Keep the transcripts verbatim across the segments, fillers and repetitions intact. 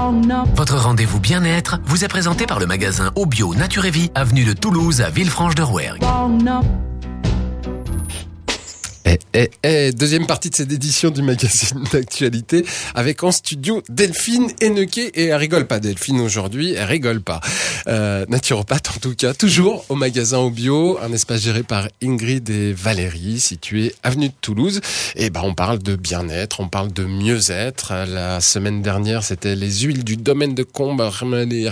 Votre rendez-vous bien-être vous est présenté par le magasin Obio Nature et Vie, avenue de Toulouse à Villefranche-de-Rouergue. Eh, eh, eh, deuxième partie de cette édition du magazine d'actualité avec en studio Delphine Hennequet, et elle rigole pas Delphine aujourd'hui, elle rigole pas. Euh, naturopathe en tout cas, toujours au magasin Obio, un espace géré par Ingrid et Valérie, situé avenue de Toulouse. Et ben on parle de bien-être, on parle de mieux-être. La semaine dernière, c'était les huiles du domaine de Combarnier.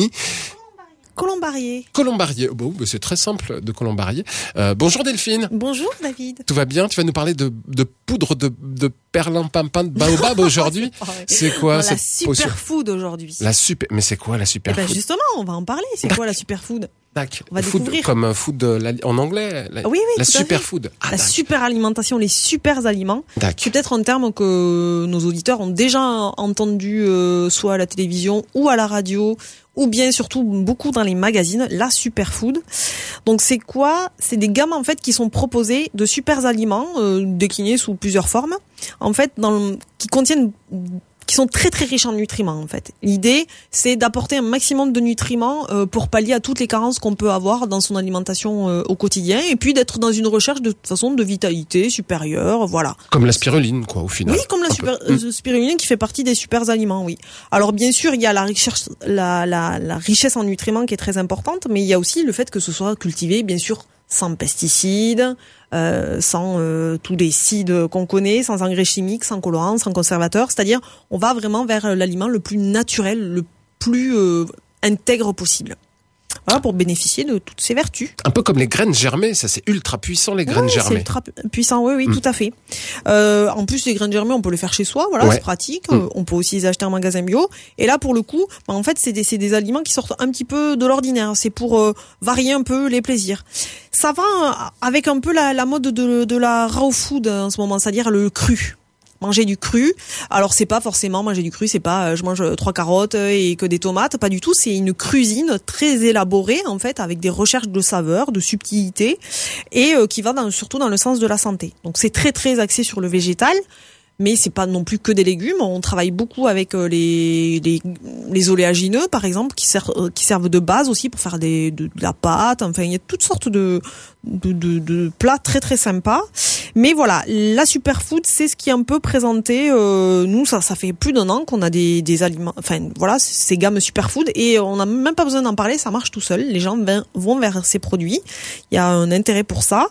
Colombarier. Colombarier. Bon, c'est très simple de Colombarier. Euh, bonjour Delphine. Bonjour David. Tout va bien? Tu vas nous parler de, de poudre de, de perlimpinpin de baobab aujourd'hui. C'est quoi? Non, cette la superfood aujourd'hui. La super. Mais c'est quoi la superfood? Eh ben justement, on va en parler. C'est quoi la superfood? Tac. On va food, découvrir. Comme food en anglais. La, oui, oui, la tout superfood. Ah, la super alimentation, les super aliments. Tac. C'est peut-être un terme que nos auditeurs ont déjà entendu, euh, soit à la télévision ou à la radio, ou bien surtout beaucoup dans les magazines, la superfood. Donc c'est quoi? C'est des gammes en fait qui sont proposées de super aliments euh, déclinés sous plusieurs formes, en fait, dans le, qui contiennent qui sont très très riches en nutriments en fait. L'idée, c'est d'apporter un maximum de nutriments euh, pour pallier à toutes les carences qu'on peut avoir dans son alimentation euh, au quotidien, et puis d'être dans une recherche de toute façon de vitalité supérieure, voilà. Comme la spiruline quoi au final. Oui, comme la super, euh, spiruline qui fait partie des super aliments, oui. Alors bien sûr, il y a la richesse la, la la richesse en nutriments qui est très importante, mais il y a aussi le fait que ce soit cultivé bien sûr sans pesticides, euh, sans euh, tous les cides qu'on connaît, sans engrais chimiques, sans colorants, sans conservateurs. C'est-à-dire, on va vraiment vers l'aliment le plus naturel, le plus euh, intègre possible. Voilà, pour bénéficier de toutes ces vertus. Un peu comme les graines germées, ça c'est ultra puissant les graines ouais, germées. C'est ultra puissant, oui, oui, mmh. tout à fait. Euh, en plus, les graines germées, on peut les faire chez soi, voilà, ouais. c'est pratique. Mmh. On peut aussi les acheter en magasin bio. Et là, pour le coup, bah, en fait, c'est des, c'est des aliments qui sortent un petit peu de l'ordinaire. C'est pour euh, varier un peu les plaisirs. Ça va avec un peu la, la mode de, de la raw food en ce moment, c'est-à-dire le cru. Manger du cru. Alors c'est pas forcément manger du cru, c'est pas euh, je mange trois carottes et que des tomates, pas du tout. C'est une cuisine très élaborée en fait, avec des recherches de saveur, de subtilité, et euh, qui va dans, surtout dans le sens de la santé. Donc c'est très très axé sur le végétal. Mais c'est pas non plus que des légumes. On travaille beaucoup avec les les, les oléagineux, par exemple, qui servent qui servent de base aussi pour faire des de, de la pâte. Enfin, il y a toutes sortes de de, de de plats très très sympas. Mais voilà, la superfood, c'est ce qui est un peu présenté. Euh, nous, ça ça fait plus d'un an qu'on a des des aliments. Enfin, voilà, ces gammes superfood, et on n'a même pas besoin d'en parler. Ça marche tout seul. Les gens vont vers ces produits. Il y a un intérêt pour ça.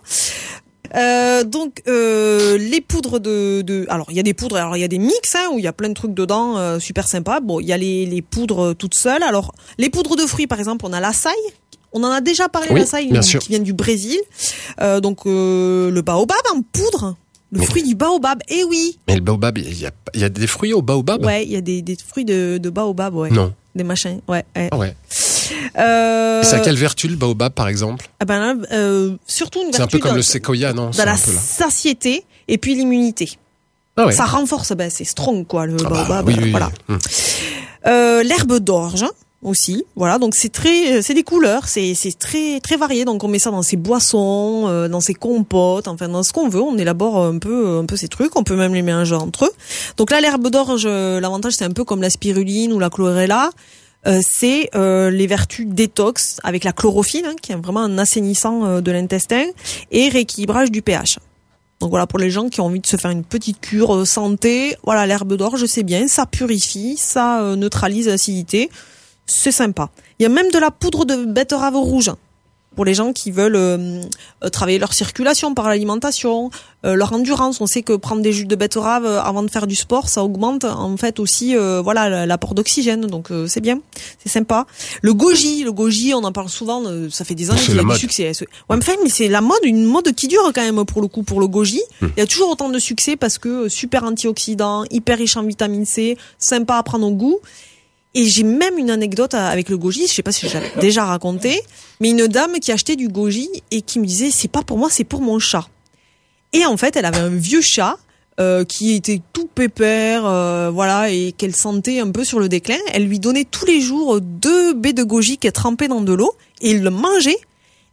Euh, donc euh, les poudres de, de alors il y a des poudres, alors il y a des mix hein, où il y a plein de trucs dedans euh, super sympa. Bon, il y a les les poudres toutes seules. Alors les poudres de fruits par exemple, on a l'açaï. On en a déjà parlé, oui, l'açaï qui vient du Brésil. Euh, donc euh, le baobab en poudre. Le mais fruit du baobab, eh oui. Mais le baobab, il y a, il y a des fruits au baobab? Ouais, il y a des, des fruits de, de baobab, ouais. Non. Des machins, ouais. ouais. Ah ouais. Euh... C'est à quelle vertu le baobab, par exemple? Ah ben là, euh, surtout une vertu. C'est un peu comme dans, le séquoia, non? Dans la satiété et puis l'immunité. Ah ouais. Ça renforce, ben c'est strong quoi, le ah baobab. Bah, oui, oui, voilà. Oui. Euh, l'herbe d'orge aussi, voilà, donc c'est très, c'est des couleurs, c'est c'est très très varié, donc on met ça dans ses boissons, euh, dans ses compotes, enfin dans ce qu'on veut, on élabore un peu un peu ces trucs, on peut même les mélanger entre eux. Donc là, l'herbe d'orge, l'avantage c'est un peu comme la spiruline ou la chlorella. Euh, c'est euh, les vertus détox avec la chlorophylle, hein, qui est vraiment un assainissant euh, de l'intestin, et rééquilibrage du pH. Donc voilà, pour les gens qui ont envie de se faire une petite cure euh, santé, voilà, l'herbe d'orge c'est bien, ça purifie, ça euh, neutralise l'acidité, c'est sympa. Il y a même de la poudre de betterave rouge pour les gens qui veulent euh, travailler leur circulation par l'alimentation, euh, leur endurance. On sait que prendre des jus de betterave avant de faire du sport, ça augmente en fait aussi euh, voilà l'apport d'oxygène, donc euh, c'est bien, c'est sympa. Le goji, le goji, on en parle souvent, euh, ça fait des années qu'il y a du succès. Ouais, enfin, mais c'est la mode, une mode qui dure quand même pour le coup pour le goji. Hum. Il y a toujours autant de succès parce que super antioxydant, hyper riche en vitamine C, sympa à prendre au goût. Et j'ai même une anecdote avec le goji, je sais pas si je l'avais déjà raconté, mais une dame qui achetait du goji et qui me disait c'est pas pour moi, c'est pour mon chat. Et en fait, elle avait un vieux chat euh, qui était tout pépère, euh, voilà, et qu'elle sentait un peu sur le déclin. Elle lui donnait tous les jours deux baies de goji qu'elle trempait dans de l'eau et il le mangeait.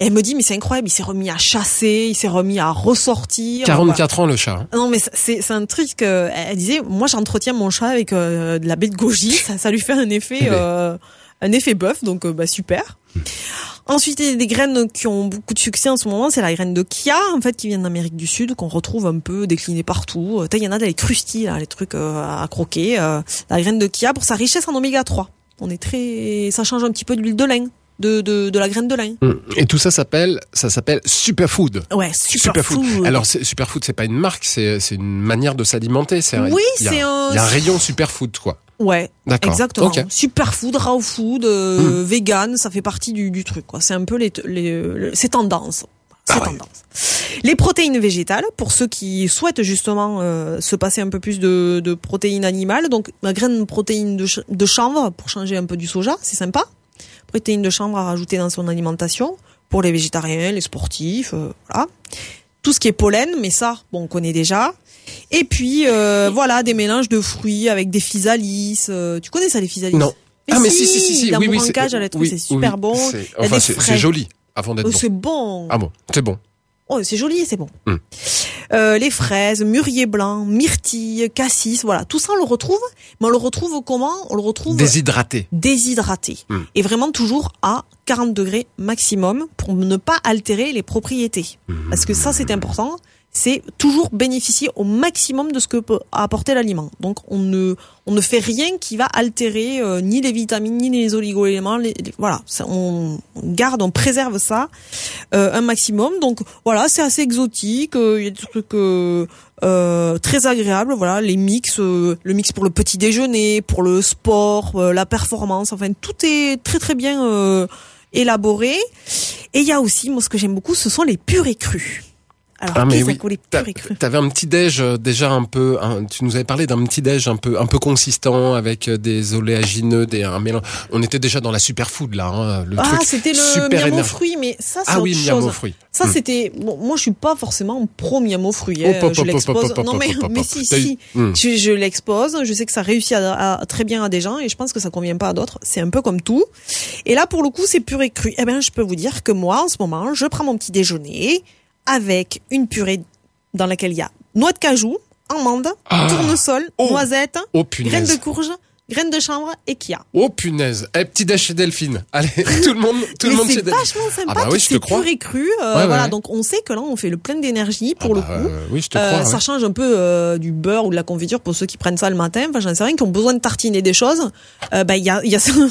Et elle me dit, mais c'est incroyable, il s'est remis à chasser, il s'est remis à ressortir. quarante-quatre ans le chat. Non, mais c'est, c'est un truc que, elle disait, moi j'entretiens mon chat avec euh, de la baie de goji, ça, ça lui fait un effet, euh, un effet bœuf, donc euh, bah super. Ensuite, il y a des graines qui ont beaucoup de succès en ce moment, c'est la graine de chia, en fait, qui vient d'Amérique du Sud, qu'on retrouve un peu déclinée partout. Il y en a dans les crustis, là, les trucs euh, à croquer. Euh, la graine de chia, pour sa richesse en oméga trois. On est très, ça change un petit peu de l'huile de lin. De, de, de la graine de lin. Et tout ça s'appelle, ça s'appelle Superfood. Ouais, Superfood. Super Alors, c'est, Superfood, c'est pas une marque, c'est, c'est une manière de s'alimenter. C'est, oui, il y a, c'est un... Il y a un rayon Superfood, quoi. Ouais, d'accord. Exactement. Okay. Superfood, raw food, euh, mmh. vegan, ça fait partie du, du truc, quoi. C'est un peu les, les, les c'est tendance. C'est ah ouais. tendance. Les protéines végétales, pour ceux qui souhaitent justement euh, se passer un peu plus de, de protéines animales, donc la graine de protéines de, ch- de chanvre pour changer un peu du soja, c'est sympa. Protéines de chanvre à rajouter dans son alimentation pour les végétariens, les sportifs, euh, voilà. Tout ce qui est pollen, mais ça, bon, on connaît déjà. Et puis euh, voilà, des mélanges de fruits avec des physalis. Euh, tu connais ça, les physalis? Non. Mais ah mais si, si si si, si. La oui oui mourancage, c'est oui, c'est super oui, bon. C'est, enfin c'est, c'est joli avant d'être oh, bon. C'est bon. Ah bon, c'est bon. Oh, c'est joli et c'est bon. Mm. Euh, les fraises, mûrier blanc, myrtille, cassis, voilà. Tout ça, on le retrouve. Mais on le retrouve comment? On le retrouve déshydraté. Déshydraté. Mm. Et vraiment toujours à quarante degrés maximum pour ne pas altérer les propriétés. Mm. Parce que ça, c'est important. C'est toujours bénéficier au maximum de ce que peut apporter l'aliment. Donc on ne on ne fait rien qui va altérer euh, ni les vitamines ni les oligo-éléments. Les, les, voilà, ça, on, on garde, on préserve ça euh, un maximum. Donc voilà, c'est assez exotique. Il euh, y a des trucs euh, euh, très agréables. Voilà, les mix, euh, le mix pour le petit déjeuner, pour le sport, euh, la performance. Enfin, tout est très très bien euh, élaboré. Et il y a aussi, moi, ce que j'aime beaucoup, ce sont les purées crues. Alors, ah mais oui, t'avais un petit déj déjà un peu. Un, tu nous avais parlé d'un petit déj un peu un peu consistant avec des oléagineux, des un mélange. On était déjà dans la superfood là, hein, le ah, truc. C'était le miam aux fruits, mais ça c'est ah autre oui, chose. miam aux fruits. Ça mm. c'était. Bon, moi je suis pas forcément pro miam aux fruits. Hein, je l'expose. Non mais mais si si, mm. je, je l'expose. Je sais que ça réussit à, à, très bien à des gens et je pense que ça convient pas à d'autres. C'est un peu comme tout. Et là pour le coup c'est purée crue. Eh ben je peux vous dire que moi en ce moment je prends mon petit déjeuner avec une purée dans laquelle il y a noix de cajou, amandes, ah, tournesol, oh, noisettes, oh, graines de courge, graines de chanvre et chia. Oh punaise, eh, petit déj chez Delphine. Allez, tout le monde, tout mais le monde chez Delphine. C'est vachement sympa. Ah bah oui, je te crois. Purée crue, euh, ouais, voilà. Ouais. Donc on sait que là on fait le plein d'énergie pour ah bah, le coup. Euh, oui, je te euh, crois. Ça ouais. change un peu euh, du beurre ou de la confiture pour ceux qui prennent ça le matin. Enfin, j'en sais rien, qui ont besoin de tartiner des choses. Euh, bah il y a, il y a ça.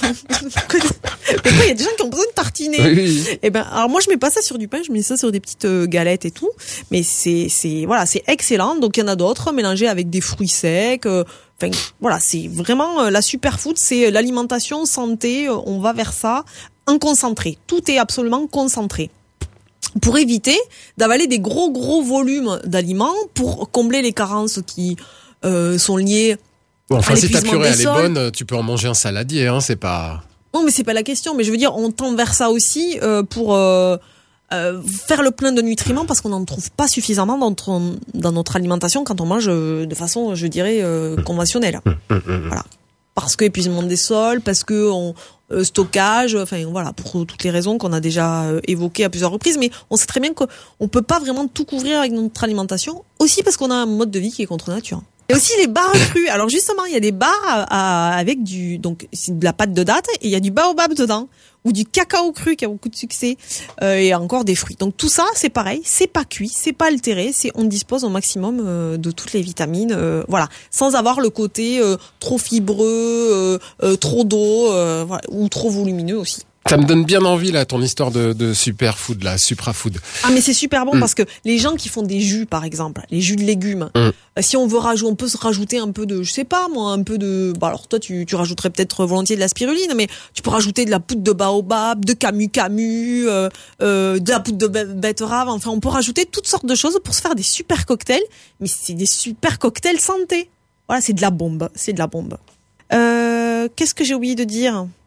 Mais quoi, il y a des gens qui ont besoin de tartiner. Oui, oui. Et ben, alors moi je mets pas ça sur du pain, je mets ça sur des petites euh, galettes et tout. Mais c'est, c'est, voilà, c'est excellent. Donc il y en a d'autres mélangés avec des fruits secs. Euh, Enfin, voilà, c'est vraiment euh, la superfood, c'est l'alimentation santé. Euh, on va vers ça en concentré. Tout est absolument concentré. Pour éviter d'avaler des gros gros volumes d'aliments pour combler les carences qui euh, sont liées bon, enfin, à si ta l'épuisement purée des elle est sols. bonne, tu peux en manger un saladier, hein, c'est pas. Non, mais c'est pas la question. Mais je veux dire, on tend vers ça aussi euh, pour euh, euh, faire le plein de nutriments parce qu'on n'en trouve pas suffisamment dans notre, dans notre alimentation quand on mange euh, de façon, je dirais, euh, conventionnelle. Voilà. Parce que épuisement des sols, parce que on, euh, stockage, enfin voilà, pour toutes les raisons qu'on a déjà euh, évoquées à plusieurs reprises. Mais on sait très bien qu'on peut pas vraiment tout couvrir avec notre alimentation. Aussi parce qu'on a un mode de vie qui est contre nature. Il y a aussi les barres crues. Alors justement, il y a des barres à, à, avec du, donc c'est de la pâte de date et il y a du baobab dedans ou du cacao cru qui a beaucoup de succès euh, et encore des fruits. Donc tout ça, c'est pareil, c'est pas cuit, c'est pas altéré, c'est on dispose au maximum euh, de toutes les vitamines, euh, voilà, sans avoir le côté euh, trop fibreux, euh, euh, trop d'eau, euh, voilà, ou trop volumineux aussi. Ça me donne bien envie là ton histoire de, de superfood là, suprafood. Ah mais c'est super bon mm. parce que les gens qui font des jus par exemple, les jus de légumes, mm. si on veut rajouter, on peut se rajouter un peu de, je sais pas moi, un peu de, bah alors toi tu tu rajouterais peut-être volontiers de la spiruline, mais tu peux rajouter de la poudre de baobab, de camu camu, euh, euh, de la poudre de betterave, enfin on peut rajouter toutes sortes de choses pour se faire des super cocktails, mais c'est des super cocktails santé. Voilà, c'est de la bombe, c'est de la bombe. Euh, qu'est-ce que j'ai oublié de dire?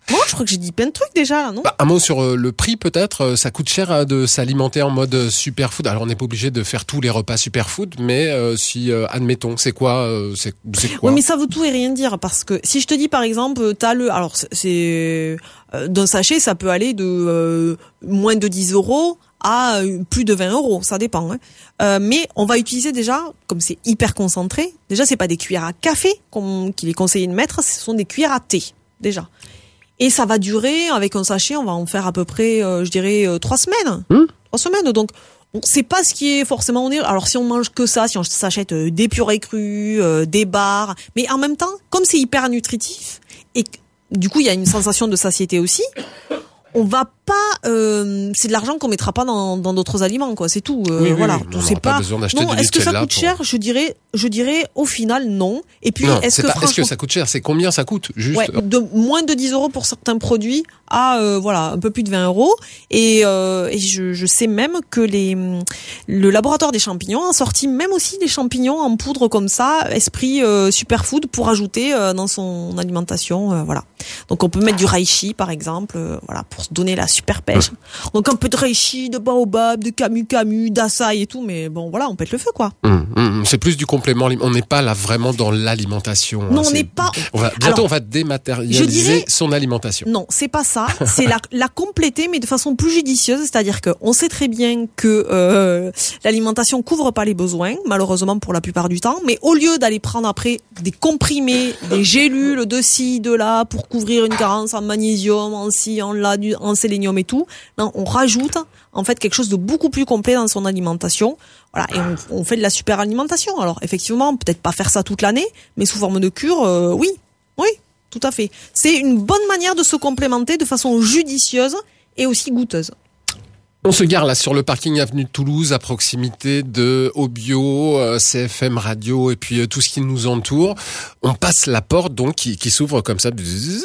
Moi, je crois que j'ai dit plein de trucs déjà, là, non? Bah, un mot sur euh, le prix peut-être. Euh, Ça coûte cher euh, de s'alimenter en mode euh, superfood. Alors on n'est pas obligé de faire tous les repas superfood, mais euh, si euh, admettons, c'est quoi, euh, c'est, c'est quoi Oui, mais ça veut tout et rien dire parce que si je te dis par exemple, t'as le, alors c'est- c'est euh, d'un sachet, ça peut aller de euh, moins de dix euros à euh, plus de vingt euros, ça dépend. Hein. Euh, mais on va utiliser déjà, comme c'est hyper concentré, déjà c'est pas des cuillères à café qu'on- qu'il est conseillé de mettre, ce sont des cuillères à thé déjà. Et ça va durer, avec un sachet, on va en faire à peu près, euh, je dirais, euh, trois semaines. Mmh. Trois semaines, donc bon, c'est pas ce qui est forcément onéreux. Alors si on mange que ça, si on s'achète euh, des purées crues, euh, des bars, mais en même temps, comme c'est hyper nutritif, et que, du coup il y a une sensation de satiété aussi, on va pas, euh, c'est de l'argent qu'on mettra pas dans dans d'autres aliments, quoi. C'est tout. Euh, Oui, oui, voilà. oui. Donc, On c'est n'aura pas pas. besoin d'acheter Non, du est-ce que ça Nutella coûte pour- cher? Je dirais, je dirais au final non. Et puis Non, est-ce c'est que pas. Est-ce que franchement, ça coûte cher? C'est combien ça coûte? Juste. ouais, de moins de dix euros pour certains produits à euh, voilà un peu plus de vingt euros. Et, euh, et je, je sais même que les le laboratoire des champignons a sorti même aussi des champignons en poudre comme ça, esprit euh, superfood pour ajouter euh, dans son alimentation. Euh, voilà. Donc on peut mettre du reishi par exemple, euh, voilà pour se donner la super pêche. Donc un peu de reishi, de baobab, de camu camu, d'açaï et tout, mais bon voilà, on pète le feu quoi. Hum, hum, c'est plus du complément. alim- On n'est pas là vraiment dans l'alimentation. Non, hein, on c'est- n'est pas. On va bientôt Alors, on va je dématérialiser dirais- son alimentation. Non, c'est pas ça. C'est la, la compléter, mais de façon plus judicieuse. C'est-à-dire que on sait très bien que euh, l'alimentation couvre pas les besoins, malheureusement pour la plupart du temps. Mais au lieu d'aller prendre après des comprimés, des gélules de ci, de là, pour couvrir une carence en magnésium, en ci, en là, du- en sélénium et tout, non, on rajoute en fait quelque chose de beaucoup plus complet dans son alimentation. Voilà, et on, on fait de la super alimentation. Alors effectivement, peut-être pas faire ça toute l'année, mais sous forme de cure, euh, oui, oui. Tout à fait. C'est une bonne manière de se complémenter de façon judicieuse et aussi goûteuse. On se gare là sur le parking avenue de Toulouse, à proximité de Obio, euh, C F M Radio et puis euh, tout ce qui nous entoure. On passe la porte donc qui, qui s'ouvre comme ça.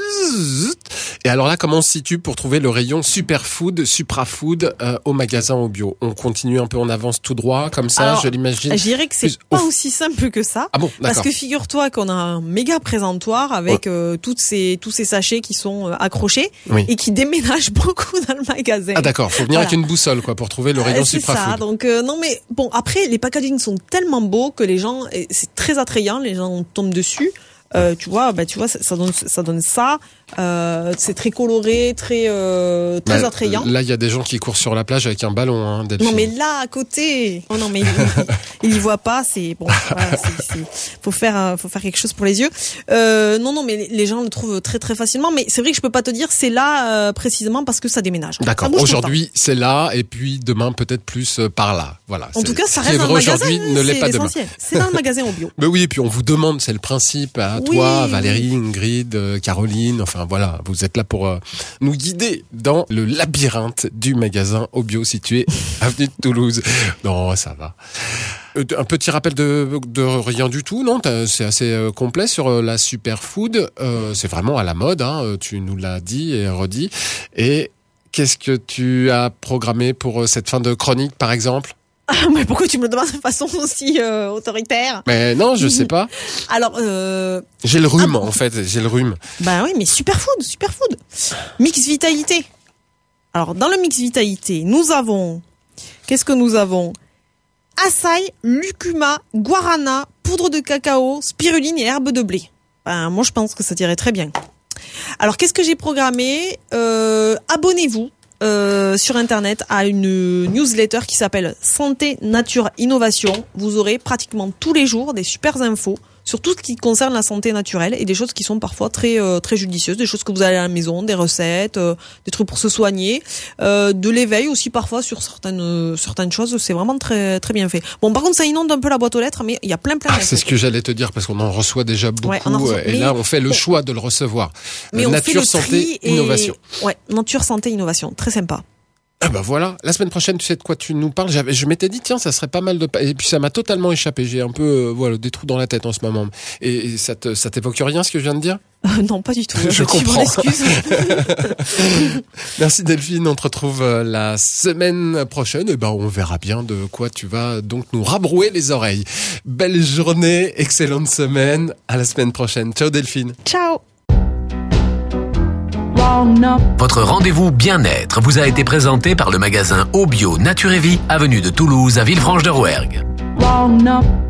Et alors là, comment on se situe pour trouver le rayon superfood, suprafood euh, au magasin Obio? On continue un peu en avance tout droit comme ça, Alors, je l'imagine. Je dirais que c'est Plus- pas Ouf. aussi simple que ça. Ah bon, Parce d'accord. que figure-toi qu'on a un méga présentoir avec euh, toutes ces, tous ces sachets qui sont euh, accrochés Oui. et qui déménagent beaucoup dans le magasin. Ah d'accord, faut venir Voilà. avec une boussole quoi pour trouver le rayon Euh, c'est ça. suprafood. Donc euh, non mais bon après les packaging sont tellement beaux que les gens et c'est très attrayant, les gens tombent dessus. Euh, tu vois, bah tu vois, ça, ça donne ça donne ça. Euh, c'est très coloré, très euh, très Bah, attrayant. Là, il y a des gens qui courent sur la plage avec un ballon, hein, Delphine. Non mais là à côté, oh non mais il, il, il y voit pas, c'est bon, voilà, c'est, c'est, faut faire, euh, faut faire quelque chose pour les yeux. Euh, non non mais les- les gens le trouvent très très facilement, mais c'est vrai que je peux pas te dire c'est là euh, précisément parce que ça déménage. D'accord. Ça bouge tout le temps. Aujourd'hui, c'est là, et puis demain, peut-être plus euh, par là. Voilà. En C'est- tout cas, ça ce qui est reste dans le vrai magasin. aujourd'hui ne l'est c'est pas demain. l'essentiel. C'est dans le magasin au bio. Mais oui, et puis on vous demande, c'est le principe, à Oui, toi, oui. Valérie, Ingrid, euh, Caroline, enfin voilà, vous êtes là pour euh, nous guider dans le labyrinthe du magasin Obio situé avenue de Toulouse. Non, ça va. Euh, Un petit rappel de, de rien du tout, non? T'as- C'est assez euh, complet sur euh, la superfood. Euh, c'est vraiment à la mode, hein, euh, tu nous l'as dit et redit. Et qu'est-ce que tu as programmé pour euh, cette fin de chronique, par exemple? Mais pourquoi tu me le demandes de façon aussi euh, autoritaire? Mais non, je sais pas. Alors, euh, J'ai le rhume, Ah bon en fait. J'ai le rhume. bah oui, mais superfood, superfood. Mix vitalité. Alors, dans le mix vitalité, nous avons, qu'est-ce que nous avons? Açaï, lucuma, guarana, poudre de cacao, spiruline et herbe de blé. Ben, moi, je pense que ça tirait très bien. Alors, qu'est-ce que j'ai programmé? euh, Abonnez-vous euh, sur Internet à une newsletter qui s'appelle Santé, Nature, Innovation. Vous aurez pratiquement tous les jours des super infos sur tout ce qui concerne la santé naturelle et des choses qui sont parfois très euh, très judicieuses, des choses que vous avez à la maison, des recettes, euh, des trucs pour se soigner, euh, de l'éveil aussi parfois sur certaines euh, certaines choses. C'est vraiment très très bien fait. Bon, par contre, ça inonde un peu la boîte aux lettres, mais il y a plein plein. Ah, d'infos. c'est ce que j'allais te dire parce qu'on en reçoit déjà beaucoup Ouais, on en reçoit, euh, et mais- là on fait le bon. choix de le recevoir. Mais Euh, on Nature, fait le santé, tri et- innovation. Ouais, nature, santé, innovation, très sympa. Ah bah voilà, la semaine prochaine, tu sais de quoi tu nous parles. J'avais, je m'étais dit tiens, ça serait pas mal de pa- et puis ça m'a totalement échappé. J'ai un peu euh, voilà des trous dans la tête en ce moment. Et, et ça te ça t'évoque rien ce que je viens de dire? Euh, non, pas du tout. Je Tu m'en comprends. excuses. Merci Delphine, on te retrouve euh, la semaine prochaine. Et ben on verra bien de quoi tu vas donc nous rabrouer les oreilles. Belle journée, excellente semaine. À la semaine prochaine. Ciao Delphine. Ciao. Wow. Votre rendez-vous bien-être vous a été présenté par le magasin Au Bio Nature et Vie, avenue de Toulouse à Villefranche-de-Rouergue.